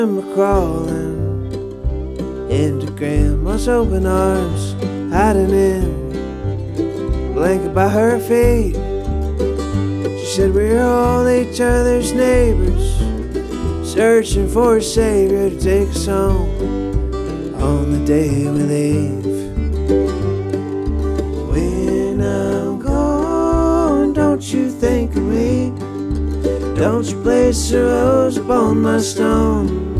remember crawling into Grandma's open arms, hiding in a blanket by her feet. She said we're all each other's neighbors, searching for a savior to take us home on the day we leave. When I'm gone, don't you think of me? Don't you place a rose upon my stone?